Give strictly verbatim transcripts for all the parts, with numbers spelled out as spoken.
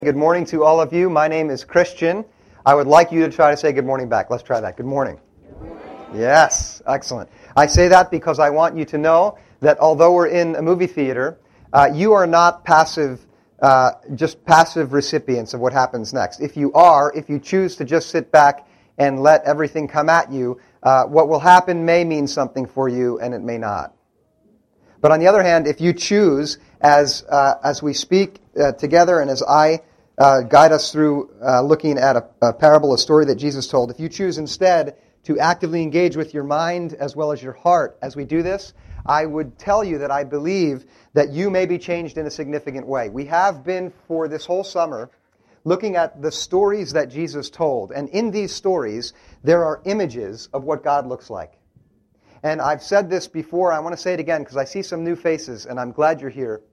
Good morning to all of you. My name is Christian. I would like you to try to say good morning back. Let's try that. Good morning. Good morning. Yes, excellent. I say that because I want you to know that although we're in a movie theater, uh, you are not passive, uh, just passive recipients of what happens next. If you are, if you choose to just sit back and let everything come at you, uh, what will happen may mean something for you and it may not. But on the other hand, if you choose, as uh, as we speak uh, together and as I Uh, guide us through uh, looking at a, a parable, a story that Jesus told. If you choose instead to actively engage with your mind as well as your heart as we do this, I would tell you that I believe that you may be changed in a significant way. We have been, for this whole summer, looking at the stories that Jesus told. And in these stories, there are images of what God looks like. And I've said this before, I want to say it again because I see some new faces, and I'm glad you're here.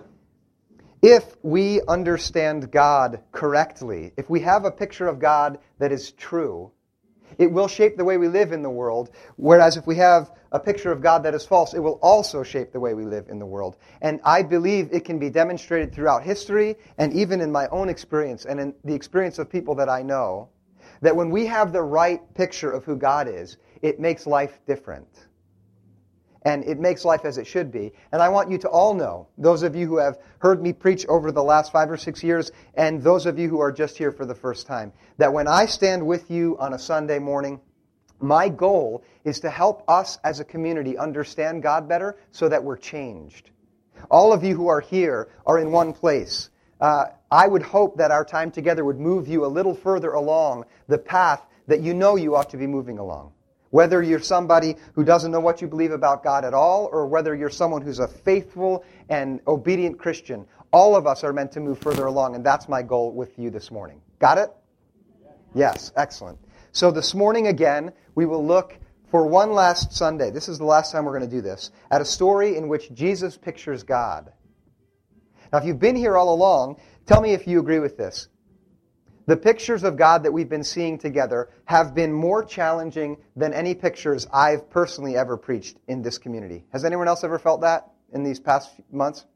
If we understand God correctly, if we have a picture of God that is true, it will shape the way we live in the world, whereas if we have a picture of God that is false, it will also shape the way we live in the world. And I believe it can be demonstrated throughout history and even in my own experience and in the experience of people that I know, that when we have the right picture of who God is, it makes life different. And it makes life as it should be. And I want you to all know, those of you who have heard me preach over the last five or six years, and those of you who are just here for the first time, that when I stand with you on a Sunday morning, my goal is to help us as a community understand God better so that we're changed. All of you who are here are in one place. Uh, I would hope that our time together would move you a little further along the path that you know you ought to be moving along. Whether you're somebody who doesn't know what you believe about God at all, or whether you're someone who's a faithful and obedient Christian, all of us are meant to move further along, and that's my goal with you this morning. Got it? Yes, excellent. So this morning again, we will look for one last Sunday, this is the last time we're going to do this, at a story in which Jesus pictures God. Now, if you've been here all along, tell me if you agree with this. The pictures of God that we've been seeing together have been more challenging than any pictures I've personally ever preached in this community. Has anyone else ever felt that in these past months?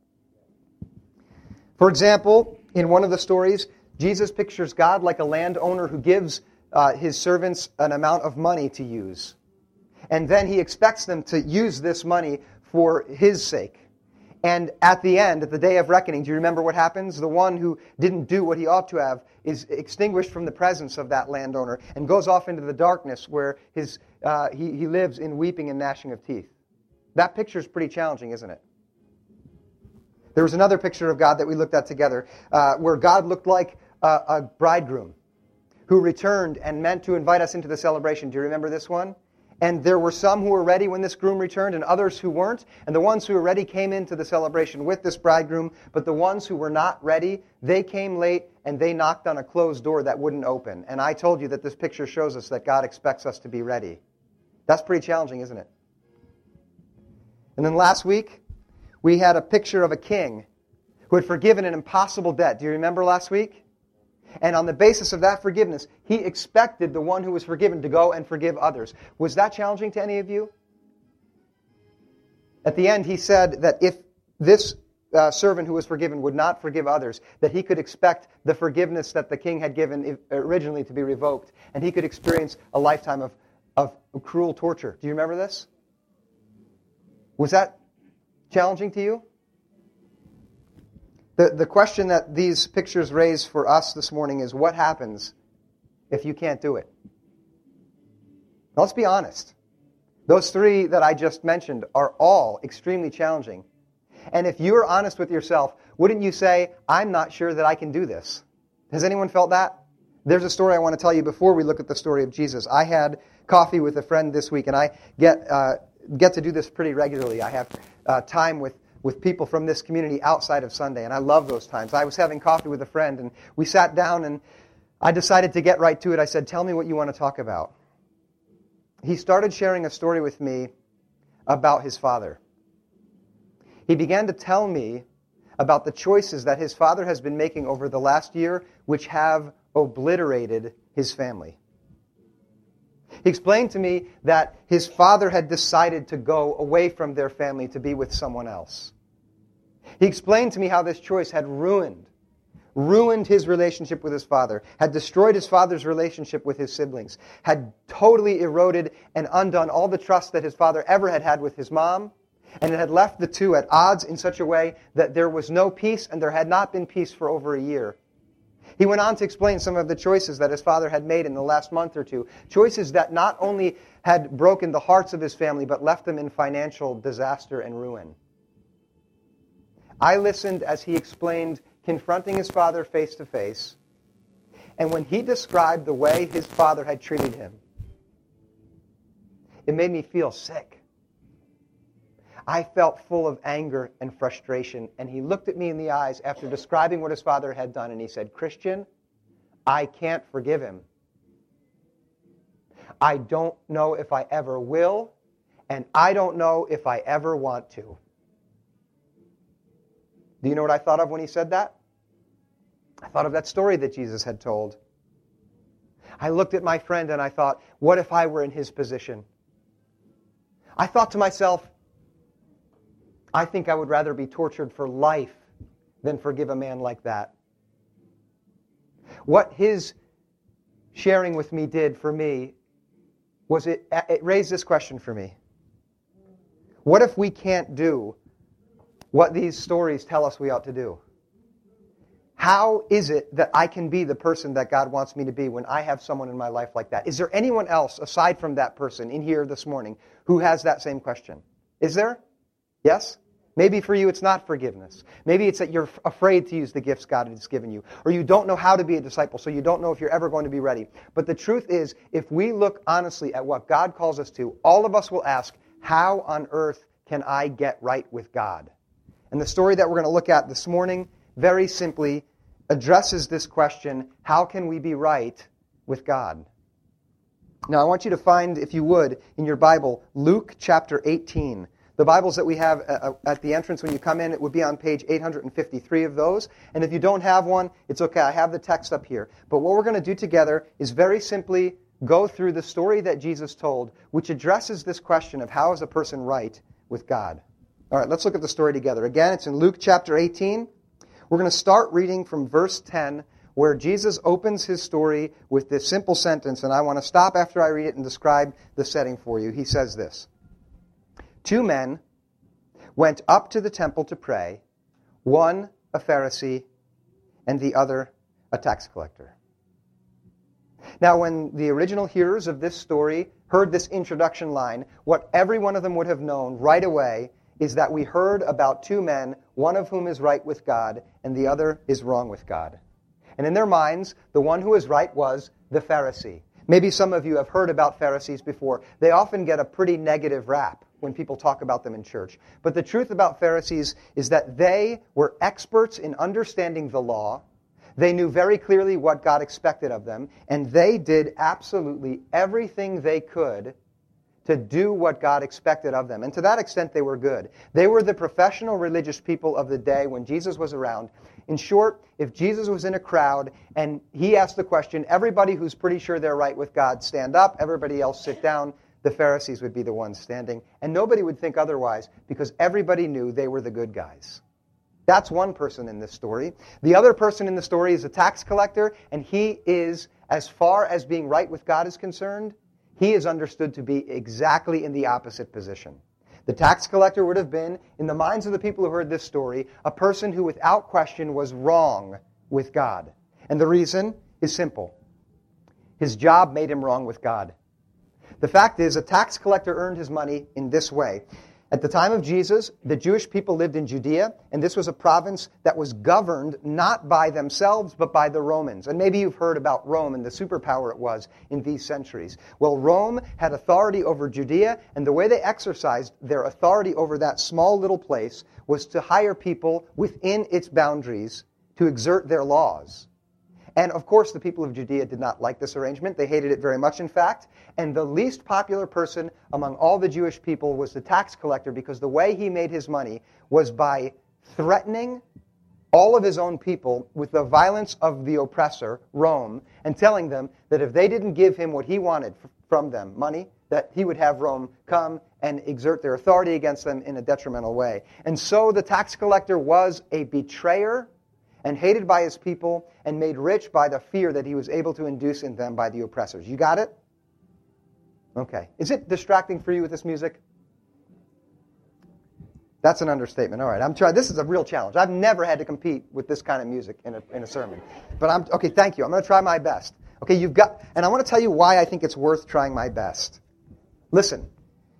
For example, in one of the stories, Jesus pictures God like a landowner who gives uh, his servants an amount of money to use. And then he expects them to use this money for his sake. And at the end, at the day of reckoning, do you remember what happens? The one who didn't do what he ought to have is extinguished from the presence of that landowner and goes off into the darkness where his uh, he, he lives in weeping and gnashing of teeth. That picture is pretty challenging, isn't it? There was another picture of God that we looked at together uh, where God looked like a, a bridegroom who returned and meant to invite us into the celebration. Do you remember this one? And there were some who were ready when this groom returned and others who weren't. And the ones who were ready came into the celebration with this bridegroom. But the ones who were not ready, they came late and they knocked on a closed door that wouldn't open. And I told you that this picture shows us that God expects us to be ready. That's pretty challenging, isn't it? And then last week, we had a picture of a king who had forgiven an impossible debt. Do you remember last week? And on the basis of that forgiveness, he expected the one who was forgiven to go and forgive others. Was that challenging to any of you? At the end, he said that if this uh, servant who was forgiven would not forgive others, that he could expect the forgiveness that the king had given originally to be revoked, and he could experience a lifetime of, of cruel torture. Do you remember this? Was that challenging to you? The, the question that these pictures raise for us this morning is, what happens if you can't do it? Now, let's be honest. Those three that I just mentioned are all extremely challenging. And if you're honest with yourself, wouldn't you say, I'm not sure that I can do this? Has anyone felt that? There's a story I want to tell you before we look at the story of Jesus. I had coffee with a friend this week, and I get uh, get to do this pretty regularly. I have uh, time with with people from this community outside of Sunday, and I love those times. I was having coffee with a friend, and we sat down, and I decided to get right to it. I said, tell me what you want to talk about. He started sharing a story with me about his father. He began to tell me about the choices that his father has been making over the last year, which have obliterated his family. He explained to me that his father had decided to go away from their family to be with someone else. He explained to me how this choice had ruined, ruined his relationship with his father, had destroyed his father's relationship with his siblings, had totally eroded and undone all the trust that his father ever had had with his mom, and it had left the two at odds in such a way that there was no peace and there had not been peace for over a year. He went on to explain some of the choices that his father had made in the last month or two, choices that not only had broken the hearts of his family, but left them in financial disaster and ruin. I listened as he explained confronting his father face to face, and when he described the way his father had treated him, it made me feel sick. I felt full of anger and frustration, and he looked at me in the eyes after describing what his father had done, and he said, "Christian, I can't forgive him. I don't know if I ever will, and I don't know if I ever want to." Do you know what I thought of when he said that? I thought of that story that Jesus had told. I looked at my friend and I thought, what if I were in his position? I thought to myself, I think I would rather be tortured for life than forgive a man like that. What his sharing with me did for me was it, it raised this question for me. What if we can't do what these stories tell us we ought to do? How is it that I can be the person that God wants me to be when I have someone in my life like that? Is there anyone else aside from that person in here this morning who has that same question? Is there? Yes? Maybe for you it's not forgiveness. Maybe it's that you're afraid to use the gifts God has given you. Or you don't know how to be a disciple, so you don't know if you're ever going to be ready. But the truth is, if we look honestly at what God calls us to, all of us will ask, how on earth can I get right with God? And the story that we're going to look at this morning very simply addresses this question, how can we be right with God? Now I want you to find, if you would, in your Bible, Luke chapter eighteen. The Bibles that we have at the entrance when you come in, it would be on page eight hundred fifty-three of those. And if you don't have one, it's okay. I have the text up here. But what we're going to do together is very simply go through the story that Jesus told, which addresses this question of how is a person right with God. All right, let's look at the story together. Again, it's in Luke chapter eighteen. We're going to start reading from verse ten, where Jesus opens his story with this simple sentence, and I want to stop after I read it and describe the setting for you. He says this: Two men went up to the temple to pray, one a Pharisee and the other a tax collector. Now, when the original hearers of this story heard this introduction line, what every one of them would have known right away is that we heard about two men, one of whom is right with God and the other is wrong with God. And in their minds, the one who is right was the Pharisee. Maybe some of you have heard about Pharisees before. They often get a pretty negative rap when people talk about them in church. But the truth about Pharisees is that they were experts in understanding the law. They knew very clearly what God expected of them, and they did absolutely everything they could to do what God expected of them. And to that extent, they were good. They were the professional religious people of the day when Jesus was around. In short, if Jesus was in a crowd and he asked the question, everybody who's pretty sure they're right with God, stand up, everybody else sit down, the Pharisees would be the ones standing. And nobody would think otherwise because everybody knew they were the good guys. That's one person in this story. The other person in the story is a tax collector, and he is, as far as being right with God is concerned, he is understood to be exactly in the opposite position. The tax collector would have been, in the minds of the people who heard this story, a person who without question was wrong with God. And the reason is simple. His job made him wrong with God. The fact is, a tax collector earned his money in this way. At the time of Jesus, the Jewish people lived in Judea, and this was a province that was governed not by themselves, but by the Romans. And maybe you've heard about Rome and the superpower it was in these centuries. Well, Rome had authority over Judea, and the way they exercised their authority over that small little place was to hire people within its boundaries to exert their laws. And of course, the people of Judea did not like this arrangement. They hated it very much, in fact. And the least popular person among all the Jewish people was the tax collector, because the way he made his money was by threatening all of his own people with the violence of the oppressor, Rome, and telling them that if they didn't give him what he wanted from them, money, that he would have Rome come and exert their authority against them in a detrimental way. And so the tax collector was a betrayer and hated by his people, and made rich by the fear that he was able to induce in them by the oppressors. You got it? Okay. Is it distracting for you with this music? That's an understatement. All right, I'm trying. This is a real challenge. I've never had to compete with this kind of music in a, in a sermon. But I'm okay. Thank you. I'm going to try my best. Okay, you've got, and I want to tell you why I think it's worth trying my best. Listen.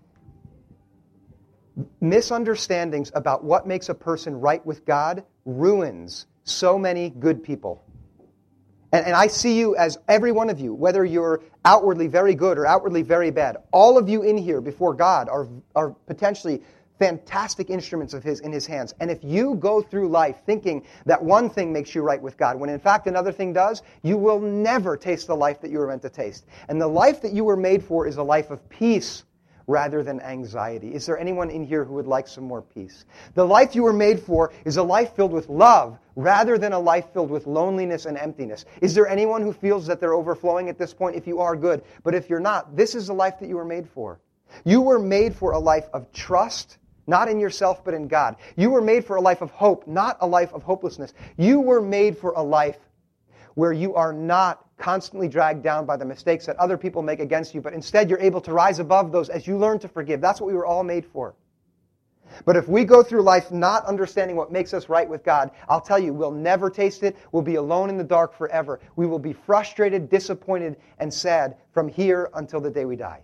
Misunderstandings about what makes a person right with God ruins so many good people. And, and I see you as every one of you, whether you're outwardly very good or outwardly very bad, all of you in here before God are, are potentially fantastic instruments of His in His hands. And if you go through life thinking that one thing makes you right with God, when in fact another thing does, you will never taste the life that you were meant to taste. And the life that you were made for is a life of peace rather than anxiety. Is there anyone in here who would like some more peace? The life you were made for is a life filled with love rather than a life filled with loneliness and emptiness. Is there anyone who feels that they're overflowing at this point? If you are, good. But if you're not, this is the life that you were made for. You were made for a life of trust, not in yourself, but in God. You were made for a life of hope, not a life of hopelessness. You were made for a life where you are not constantly dragged down by the mistakes that other people make against you, but instead you're able to rise above those as you learn to forgive. That's what we were all made for. But if we go through life not understanding what makes us right with God, I'll tell you, we'll never taste it. We'll be alone in the dark forever. We will be frustrated, disappointed, and sad from here until the day we die.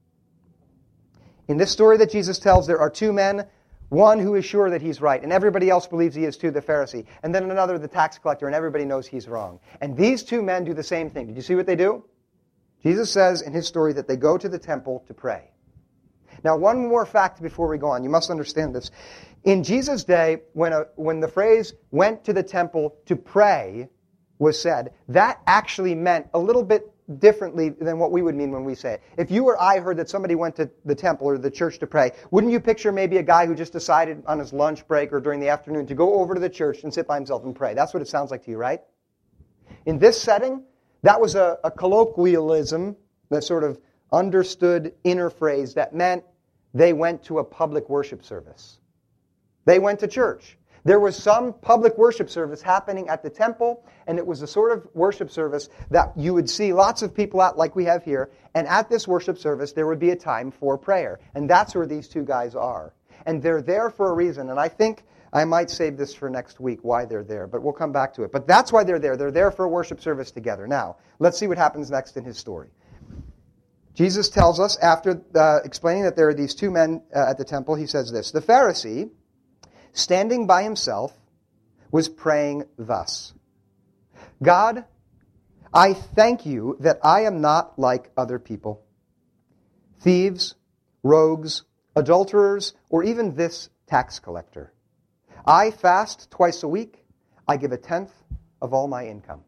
In this story that Jesus tells, there are two men, one who is sure that he's right, and everybody else believes he is too, the Pharisee. And then another, the tax collector, and everybody knows he's wrong. And these two men do the same thing. Did you see what they do? Jesus says in his story that they go to the temple to pray. Now, one more fact before we go on. You must understand this. In Jesus' day, when, a, when the phrase went to the temple to pray was said, that actually meant a little bit differently than what we would mean when we say it. If you or I heard that somebody went to the temple or the church to pray, wouldn't you picture maybe a guy who just decided on his lunch break or during the afternoon to go over to the church and sit by himself and pray? That's what it sounds like to you, right? In this setting, that was a, a colloquialism, that sort of understood inner phrase that meant they went to a public worship service. They went to church. There was some public worship service happening at the temple, and it was the sort of worship service that you would see lots of people at, like we have here, and at this worship service there would be a time for prayer. And that's where these two guys are. And they're there for a reason, and I think I might save this for next week, why they're there, but we'll come back to it. But that's why they're there. They're there for a worship service together. Now, let's see what happens next in his story. Jesus tells us, after uh, explaining that there are these two men uh, at the temple, he says this: the Pharisee, standing by himself, was praying thus: God, I thank you that I am not like other people, thieves, rogues, adulterers, or even this tax collector. I fast twice a week. I give a tenth of all my income.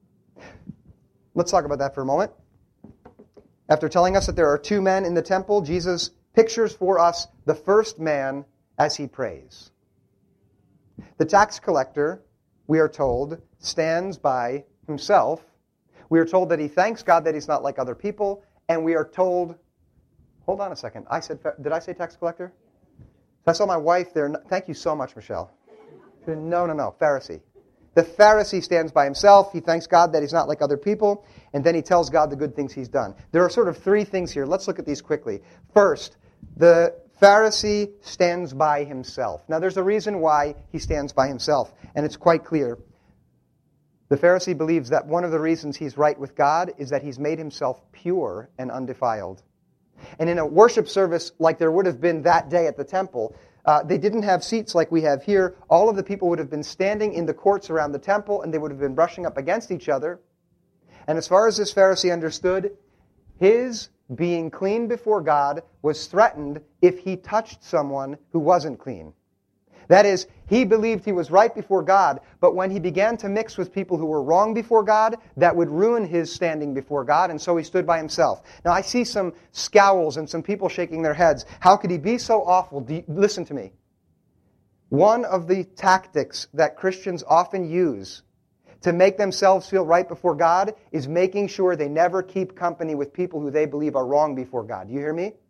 Let's talk about that for a moment. After telling us that there are two men in the temple, Jesus pictures for us the first man as he prays. The tax collector, we are told, stands by himself. We are told that he thanks God that he's not like other people, and we are told, hold on a second, I said, did I say tax collector? I saw my wife there. Thank you so much, Michelle. No, no, no, Pharisee. The Pharisee stands by himself. He thanks God that he's not like other people, and then he tells God the good things he's done. There are sort of three things here. Let's look at these quickly. First, the Pharisee stands by himself. Now, there's a reason why he stands by himself, and it's quite clear. The Pharisee believes that one of the reasons he's right with God is that he's made himself pure and undefiled. And in a worship service like there would have been that day at the temple, uh, they didn't have seats like we have here. All of the people would have been standing in the courts around the temple, and they would have been brushing up against each other. And as far as this Pharisee understood, his being clean before God was threatened if he touched someone who wasn't clean. That is, he believed he was right before God, but when he began to mix with people who were wrong before God, that would ruin his standing before God, and so he stood by himself. Now, I see some scowls and some people shaking their heads. How could he be so awful? Do you, listen to me. One of the tactics that Christians often use to make themselves feel right before God is making sure they never keep company with people who they believe are wrong before God. Do you hear me?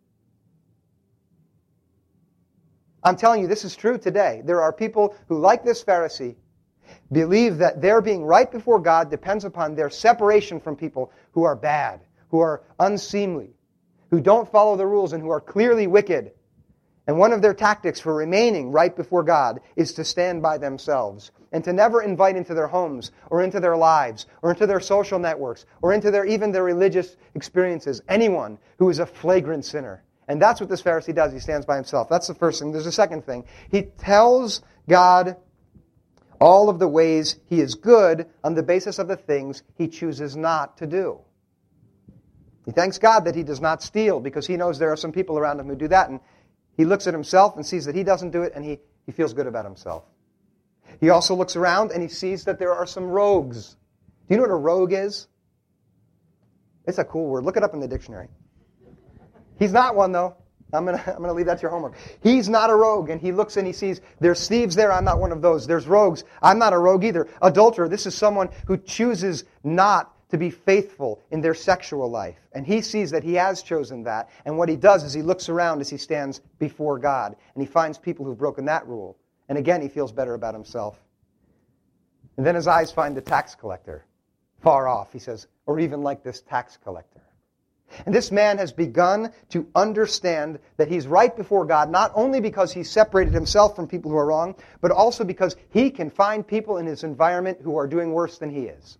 I'm telling you, this is true today. There are people who, like this Pharisee, believe that their being right before God depends upon their separation from people who are bad, who are unseemly, who don't follow the rules, and who are clearly wicked. And one of their tactics for remaining right before God is to stand by themselves and to never invite into their homes or into their lives or into their social networks or into their even their religious experiences anyone who is a flagrant sinner. And that's what this Pharisee does. He stands by himself. That's the first thing. There's a second thing. He tells God all of the ways he is good on the basis of the things he chooses not to do. He thanks God that he does not steal because he knows there are some people around him who do that. And he looks at himself and sees that he doesn't do it, and he, he feels good about himself. He also looks around and he sees that there are some rogues. Do you know what a rogue is? It's a cool word. Look it up in the dictionary. He's not one, though. I'm going to I'm gonna leave that to your homework. He's not a rogue, and he looks and he sees there's thieves there. I'm not one of those. There's rogues. I'm not a rogue either. Adulterer, this is someone who chooses not to be faithful in their sexual life. And he sees that he has chosen that. And what he does is he looks around as he stands before God. And he finds people who've broken that rule. And again, he feels better about himself. And then his eyes find the tax collector. Far off, he says, or even like this tax collector. And this man has begun to understand that he's right before God, not only because he's separated himself from people who are wrong, but also because he can find people in his environment who are doing worse than he is.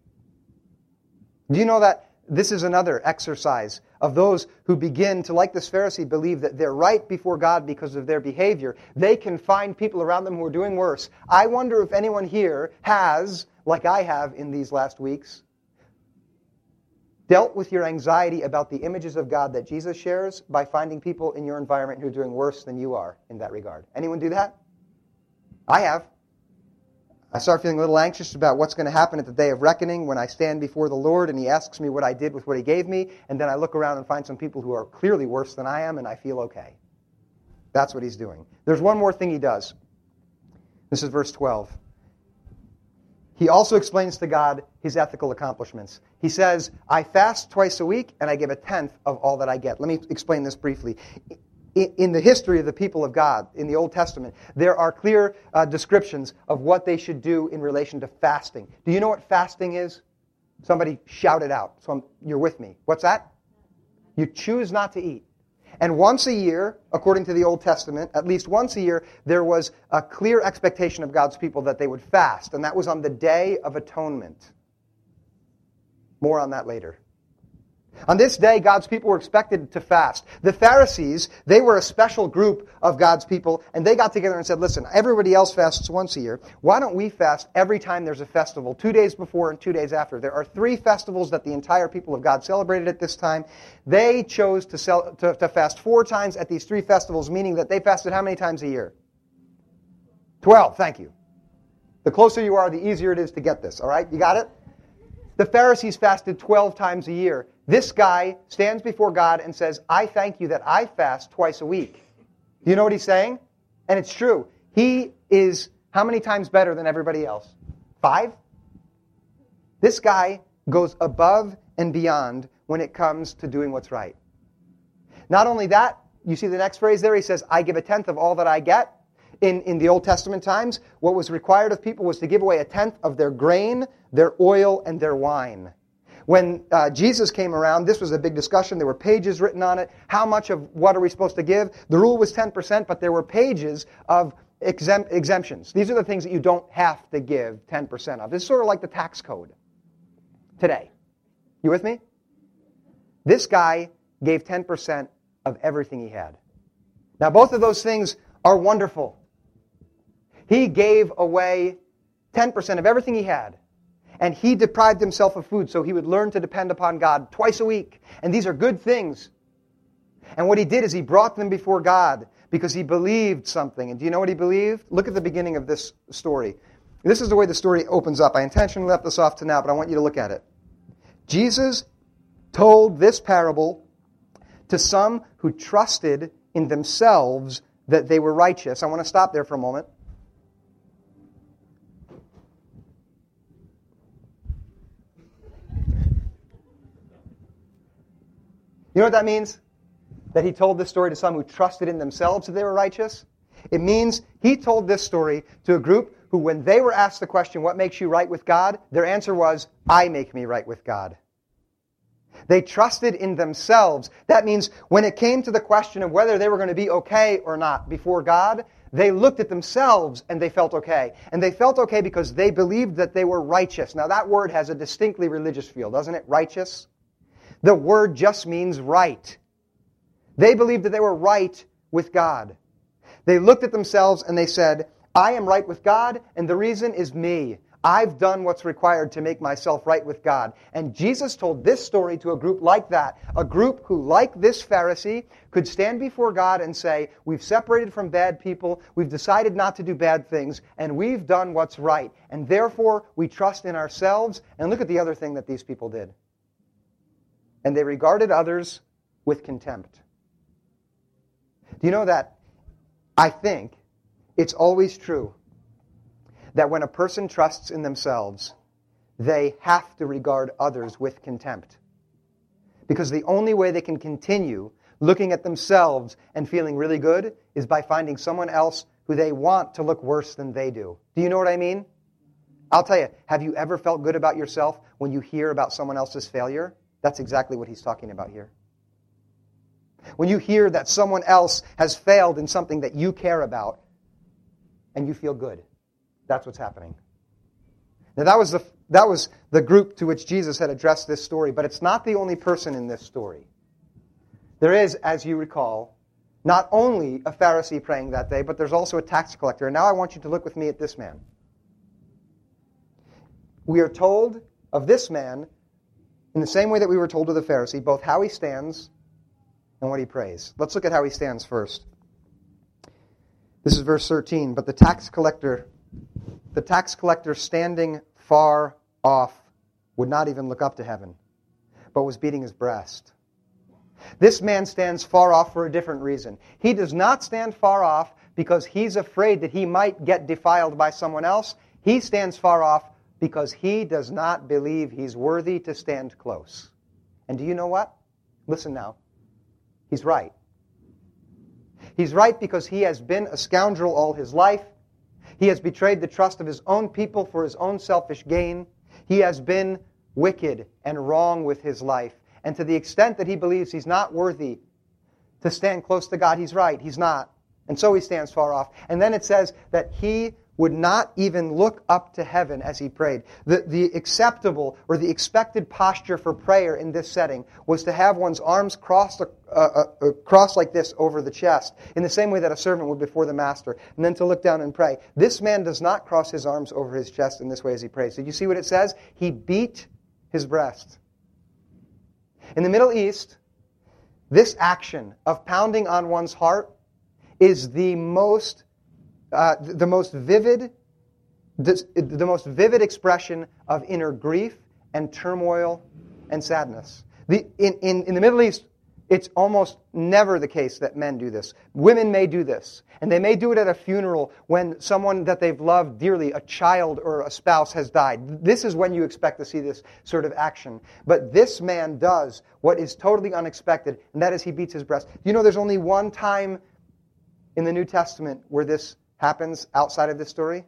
Do you know that this is another exercise of those who begin to, like this Pharisee, believe that they're right before God because of their behavior? They can find people around them who are doing worse. I wonder if anyone here has, like I have in these last weeks, dealt with your anxiety about the images of God that Jesus shares by finding people in your environment who are doing worse than you are in that regard. Anyone do that? I have. I start feeling a little anxious about what's going to happen at the day of reckoning when I stand before the Lord and He asks me what I did with what He gave me, and then I look around and find some people who are clearly worse than I am, and I feel okay. That's what he's doing. There's one more thing he does. This is verse twelve. He also explains to God his ethical accomplishments. He says, I fast twice a week, and I give a tenth of all that I get. Let me explain this briefly. In the history of the people of God, in the Old Testament, there are clear uh, descriptions of what they should do in relation to fasting. Do you know what fasting is? Somebody shout it out. So I'm, you're with me. What's that? You choose not to eat. And once a year, according to the Old Testament, at least once a year, there was a clear expectation of God's people that they would fast. And that was on the Day of Atonement. More on that later. On this day, God's people were expected to fast. The Pharisees, they were a special group of God's people, and they got together and said, listen, everybody else fasts once a year. Why don't we fast every time there's a festival, two days before and two days after? There are three festivals that the entire people of God celebrated at this time. They chose to, sell, to, to fast four times at these three festivals, meaning that they fasted how many times a year? Twelve, thank you. The closer you are, the easier it is to get this, all right? You got it? The Pharisees fasted twelve times a year. This guy stands before God and says, I thank you that I fast twice a week. Do you know what he's saying? And it's true. He is how many times better than everybody else? Five? This guy goes above and beyond when it comes to doing what's right. Not only that, you see the next phrase there, he says, I give a tenth of all that I get. In, in the Old Testament times, what was required of people was to give away a tenth of their grain, their oil, and their wine. When uh, Jesus came around, this was a big discussion. There were pages written on it. How much of what are we supposed to give? The rule was ten percent, but there were pages of exempt, exemptions. These are the things that you don't have to give ten percent of. This is sort of like the tax code today. You with me? This guy gave ten percent of everything he had. Now, both of those things are wonderful. He gave away ten percent of everything he had. And he deprived himself of food so he would learn to depend upon God twice a week. And these are good things. And what he did is he brought them before God because he believed something. And do you know what he believed? Look at the beginning of this story. This is the way the story opens up. I intentionally left this off to now, but I want you to look at it. Jesus told this parable to some who trusted in themselves that they were righteous. I want to stop there for a moment. You know what that means? That he told this story to some who trusted in themselves that they were righteous? It means he told this story to a group who, when they were asked the question, what makes you right with God? Their answer was, I make me right with God. They trusted in themselves. That means when it came to the question of whether they were going to be okay or not before God, they looked at themselves and they felt okay. And they felt okay because they believed that they were righteous. Now that word has a distinctly religious feel, doesn't it? Righteous. The word just means right. They believed that they were right with God. They looked at themselves and they said, I am right with God, and the reason is me. I've done what's required to make myself right with God. And Jesus told this story to a group like that, a group who, like this Pharisee, could stand before God and say, we've separated from bad people, we've decided not to do bad things, and we've done what's right. And therefore, we trust in ourselves. And look at the other thing that these people did. And they regarded others with contempt. Do you know that I think it's always true that when a person trusts in themselves, they have to regard others with contempt. Because the only way they can continue looking at themselves and feeling really good is by finding someone else who they want to look worse than they do. Do you know what I mean? I'll tell you, have you ever felt good about yourself when you hear about someone else's failure? That's exactly what he's talking about here. When you hear that someone else has failed in something that you care about, and you feel good. That's what's happening. Now that was the that was the group to which Jesus had addressed this story, but it's not the only person in this story. There is, as you recall, not only a Pharisee praying that day, but there's also a tax collector. And now I want you to look with me at this man. We are told of this man, in the same way that we were told of the Pharisee, both how he stands and what he prays. Let's look at how he stands first. This is verse thirteen. But the tax collector, the tax collector standing far off, would not even look up to heaven, but was beating his breast. This man stands far off for a different reason. He does not stand far off because he's afraid that he might get defiled by someone else. He stands far off because he does not believe he's worthy to stand close. And do you know what? Listen now. He's right. He's right because he has been a scoundrel all his life. He has betrayed the trust of his own people for his own selfish gain. He has been wicked and wrong with his life. And to the extent that he believes he's not worthy to stand close to God, he's right. He's not. And so he stands far off. And then it says that he would not even look up to heaven as he prayed. The, the acceptable or the expected posture for prayer in this setting was to have one's arms crossed, uh, uh, uh, crossed like this over the chest, in the same way that a servant would before the master, and then to look down and pray. This man does not cross his arms over his chest in this way as he prays. Did you see what it says? He beat his breast. In the Middle East, this action of pounding on one's heart is the most Uh, the most vivid, the, the most vivid expression of inner grief and turmoil and sadness. The, in, in, in the Middle East, it's almost never the case that men do this. Women may do this, and they may do it at a funeral when someone that they've loved dearly, a child or a spouse, has died. This is when you expect to see this sort of action. But this man does what is totally unexpected, and that is he beats his breast. You know, there's only one time in the New Testament where this happens outside of this story.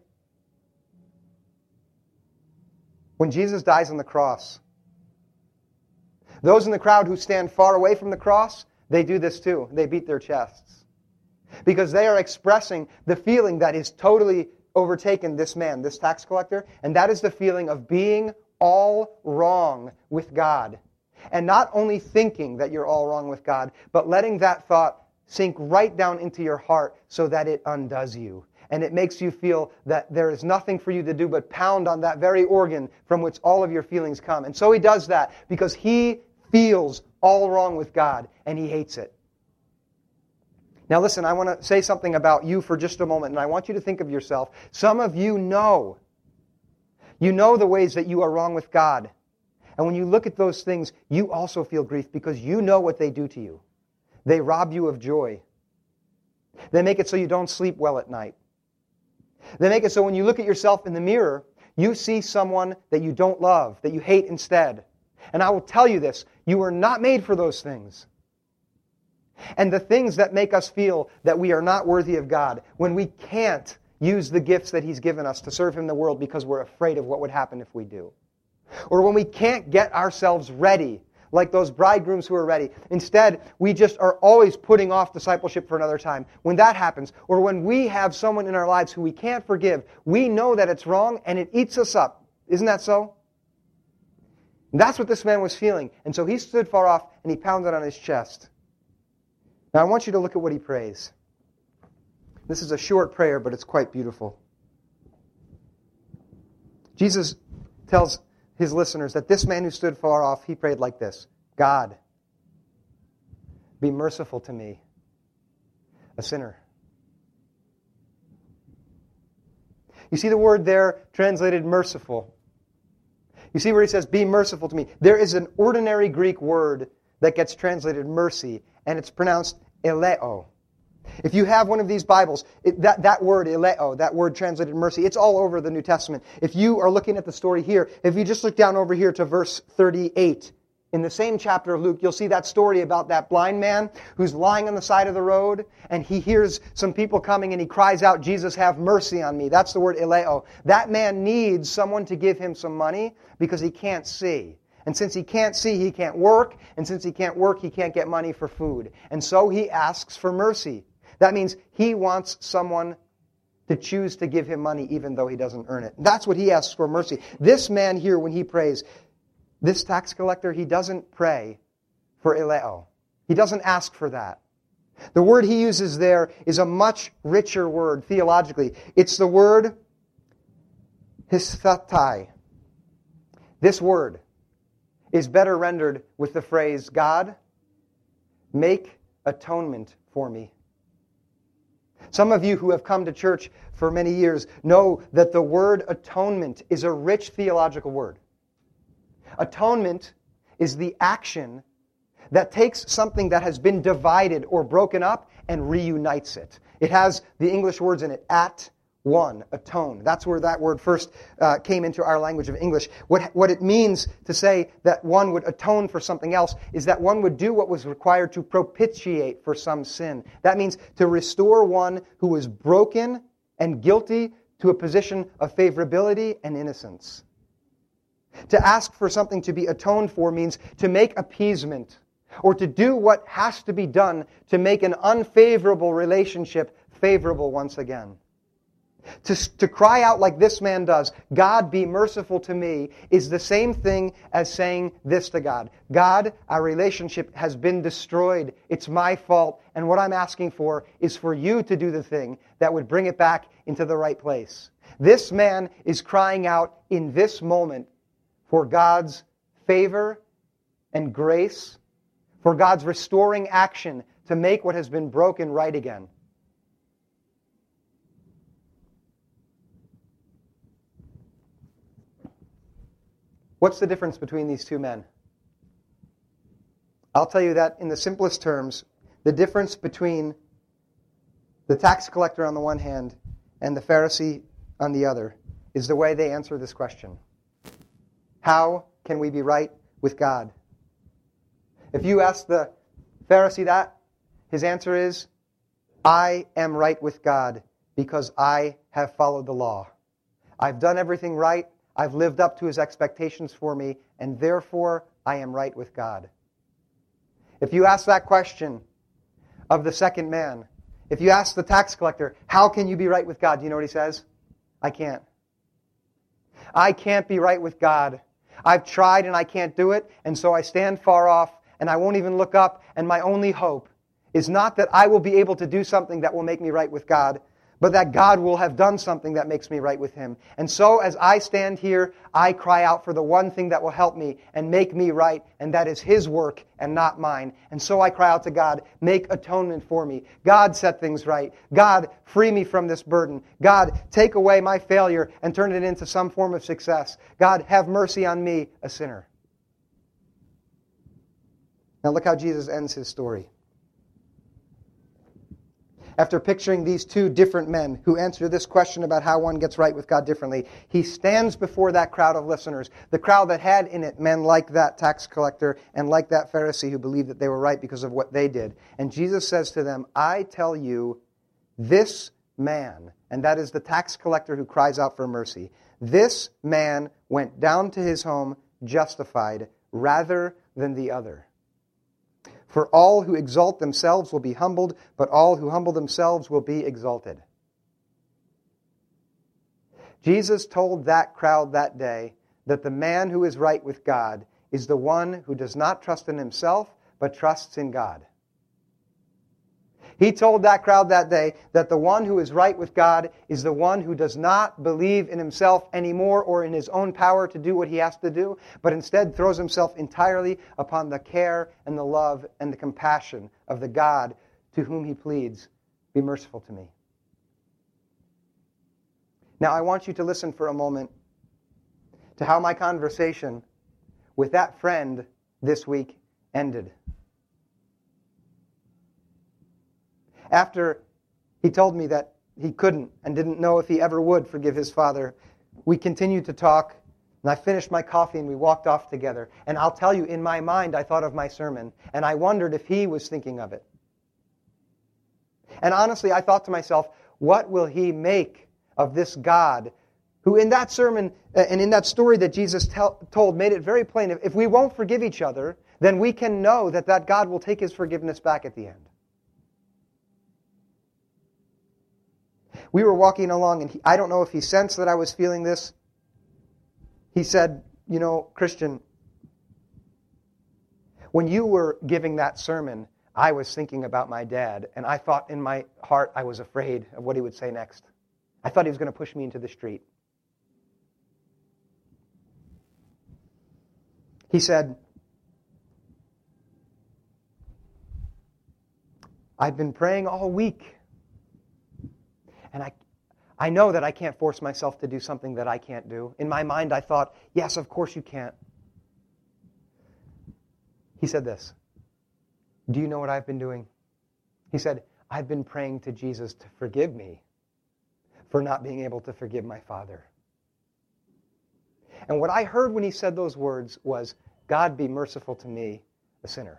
When Jesus dies on the cross. Those in the crowd who stand far away from the cross, they do this too. They beat their chests. Because they are expressing the feeling that is totally overtaken this man, this tax collector, and that is the feeling of being all wrong with God. And not only thinking that you're all wrong with God, but letting that thought sink right down into your heart so that it undoes you. And it makes you feel that there is nothing for you to do but pound on that very organ from which all of your feelings come. And so he does that because he feels all wrong with God and he hates it. Now listen, I want to say something about you for just a moment, and I want you to think of yourself. Some of you know. You know the ways that you are wrong with God. And when you look at those things, you also feel grief because you know what they do to you. They rob you of joy. They make it so you don't sleep well at night. They make it so when you look at yourself in the mirror, you see someone that you don't love, that you hate instead. And I will tell you this, you were not made for those things. And the things that make us feel that we are not worthy of God, when we can't use the gifts that He's given us to serve Him in the world because we're afraid of what would happen if we do. Or when we can't get ourselves ready, like those bridegrooms who are ready. Instead, we just are always putting off discipleship for another time. When that happens, or when we have someone in our lives who we can't forgive, we know that it's wrong and it eats us up. Isn't that so? And that's what this man was feeling. And so he stood far off and he pounded on his chest. Now I want you to look at what he prays. This is a short prayer, but it's quite beautiful. Jesus tells His listeners that this man who stood far off, he prayed like this: God, be merciful to me, a sinner. You see the word there translated merciful. You see where he says, be merciful to me. There is an ordinary Greek word that gets translated mercy, and it's pronounced eleo. If you have one of these Bibles, it, that, that word, eleo, that word translated mercy, it's all over the New Testament. If you are looking at the story here, if you just look down over here to verse thirty-eight, in the same chapter of Luke, you'll see that story about that blind man who's lying on the side of the road, and he hears some people coming, and he cries out, Jesus, have mercy on me. That's the word eleo. That man needs someone to give him some money because he can't see. And since he can't see, he can't work. And since he can't work, he can't get money for food. And so he asks for mercy. That means he wants someone to choose to give him money even though he doesn't earn it. That's what he asks for, mercy. This man here, when he prays, this tax collector, he doesn't pray for eleo. He doesn't ask for that. The word he uses there is a much richer word theologically. It's the word histatai. This word is better rendered with the phrase, God, make atonement for me. Some of you who have come to church for many years know that the word atonement is a rich theological word. Atonement is the action that takes something that has been divided or broken up and reunites it. It has the English words in it, at one, atone. That's where that word first uh, came into our language of English. What, what it means to say that one would atone for something else is that one would do what was required to propitiate for some sin. That means to restore one who was broken and guilty to a position of favorability and innocence. To ask for something to be atoned for means to make appeasement or to do what has to be done to make an unfavorable relationship favorable once again. To, to cry out like this man does, God, be merciful to me, is the same thing as saying this to God. God, our relationship has been destroyed. It's my fault. And what I'm asking for is for you to do the thing that would bring it back into the right place. This man is crying out in this moment for God's favor and grace, for God's restoring action to make what has been broken right again. What's the difference between these two men? I'll tell you that in the simplest terms, the difference between the tax collector on the one hand and the Pharisee on the other is the way they answer this question. How can we be right with God? If you ask the Pharisee that, his answer is, I am right with God because I have followed the law. I've done everything right. I've lived up to His expectations for me, and therefore I am right with God. If you ask that question of the second man, if you ask the tax collector, how can you be right with God? Do you know what he says? I can't. I can't be right with God. I've tried and I can't do it, and so I stand far off, and I won't even look up, and my only hope is not that I will be able to do something that will make me right with God, but that God will have done something that makes me right with Him. And so as I stand here, I cry out for the one thing that will help me and make me right, and that is His work and not mine. And so I cry out to God, make atonement for me. God, set things right. God, free me from this burden. God, take away my failure and turn it into some form of success. God, have mercy on me, a sinner. Now look how Jesus ends His story. After picturing these two different men who answer this question about how one gets right with God differently, He stands before that crowd of listeners, the crowd that had in it men like that tax collector and like that Pharisee who believed that they were right because of what they did. And Jesus says to them, I tell you, this man, and that is the tax collector who cries out for mercy, this man went down to his home justified rather than the other. For all who exalt themselves will be humbled, but all who humble themselves will be exalted. Jesus told that crowd that day that the man who is right with God is the one who does not trust in himself, but trusts in God. He told that crowd that day that the one who is right with God is the one who does not believe in himself anymore or in his own power to do what he has to do, but instead throws himself entirely upon the care and the love and the compassion of the God to whom he pleads, "Be merciful to me." Now, I want you to listen for a moment to how my conversation with that friend this week ended. After he told me that he couldn't and didn't know if he ever would forgive his father, we continued to talk, and I finished my coffee and we walked off together. And I'll tell you, in my mind, I thought of my sermon, and I wondered if he was thinking of it. And honestly, I thought to myself, what will he make of this God who in that sermon and in that story that Jesus tell, told made it very plain, if we won't forgive each other, then we can know that that God will take his forgiveness back at the end. We were walking along, and he, I don't know if he sensed that I was feeling this. He said, "You know, Christian, when you were giving that sermon, I was thinking about my dad, and I thought in my heart I was afraid of what he would say next. I thought he was going to push me into the street." He said, "I've been praying all week. And I, I know that I can't force myself to do something that I can't do." In my mind, I thought, yes, of course you can't. He said this, "Do you know what I've been doing?" He said, "I've been praying to Jesus to forgive me for not being able to forgive my father." And what I heard when he said those words was, "God, be merciful to me, a sinner."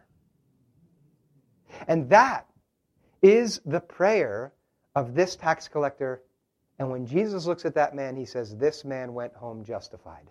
And that is the prayer of this tax collector. And when Jesus looks at that man, he says, "This man went home justified."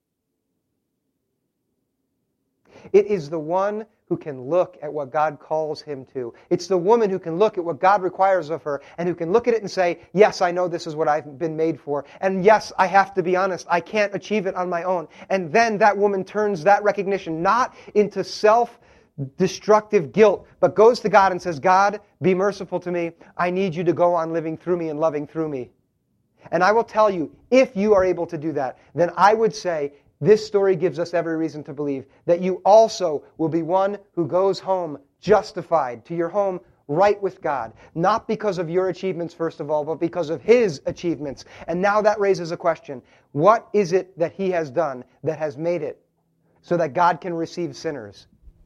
It is the one who can look at what God calls him to. It's the woman who can look at what God requires of her and who can look at it and say, "Yes, I know this is what I've been made for. And yes, I have to be honest, I can't achieve it on my own." And then that woman turns that recognition not into self destructive guilt, but goes to God and says, "God, be merciful to me. I need you to go on living through me and loving through me." And I will tell you, if you are able to do that, then I would say this story gives us every reason to believe that you also will be one who goes home justified, to your home right with God. Not because of your achievements, first of all, but because of his achievements. And now that raises a question. What is it that he has done that has made it so that God can receive sinners?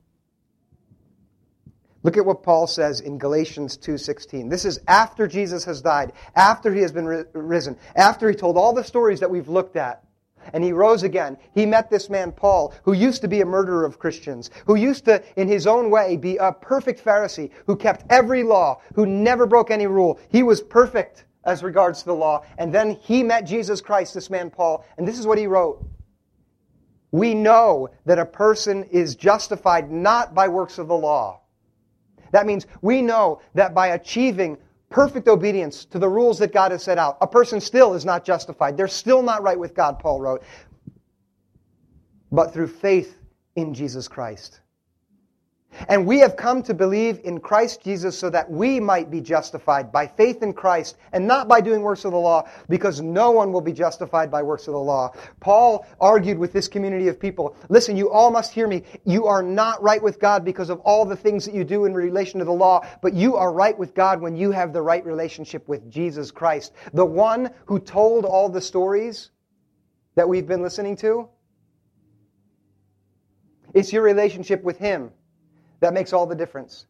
Look at what Paul says in Galatians two sixteen. This is after Jesus has died, after he has been ri- risen, after he told all the stories that we've looked at. And he rose again. He met this man, Paul, who used to be a murderer of Christians, who used to, in his own way, be a perfect Pharisee, who kept every law, who never broke any rule. He was perfect as regards to the law. And then he met Jesus Christ, this man, Paul, and this is what he wrote. "We know that a person is justified not by works of the law." That means we know that by achieving perfect obedience to the rules that God has set out, a person still is not justified. They're still not right with God, Paul wrote. But through faith in Jesus Christ. And we have come to believe in Christ Jesus so that we might be justified by faith in Christ and not by doing works of the law, because no one will be justified by works of the law. Paul argued with this community of people, "Listen, you all must hear me. You are not right with God because of all the things that you do in relation to the law, but you are right with God when you have the right relationship with Jesus Christ." The one who told all the stories that we've been listening to, it's your relationship with him that makes all the difference.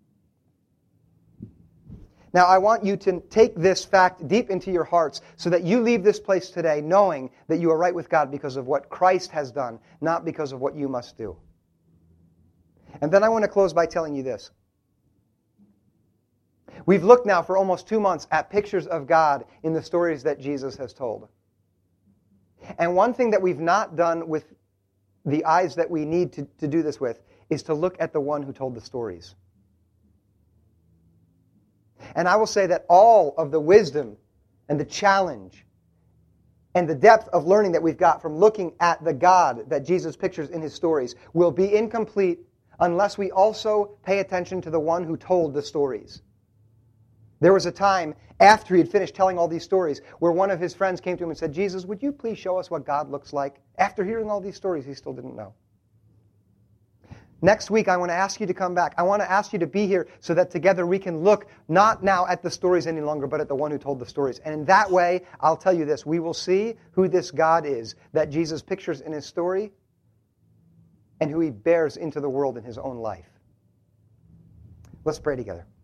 Now, I want you to take this fact deep into your hearts so that you leave this place today knowing that you are right with God because of what Christ has done, not because of what you must do. And then I want to close by telling you this. We've looked now for almost two months at pictures of God in the stories that Jesus has told. And one thing that we've not done with the eyes that we need to, to do this with is to look at the one who told the stories. And I will say that all of the wisdom and the challenge and the depth of learning that we've got from looking at the God that Jesus pictures in his stories will be incomplete unless we also pay attention to the one who told the stories. There was a time after he had finished telling all these stories where one of his friends came to him and said, Jesus, would you please show us what God looks like? After hearing all these stories, he still didn't know. Next week, I want to ask you to come back. I want to ask you to be here so that together we can look not now at the stories any longer, but at the one who told the stories. And in that way, I'll tell you this, we will see who this God is that Jesus pictures in his story and who he bears into the world in his own life. Let's pray together.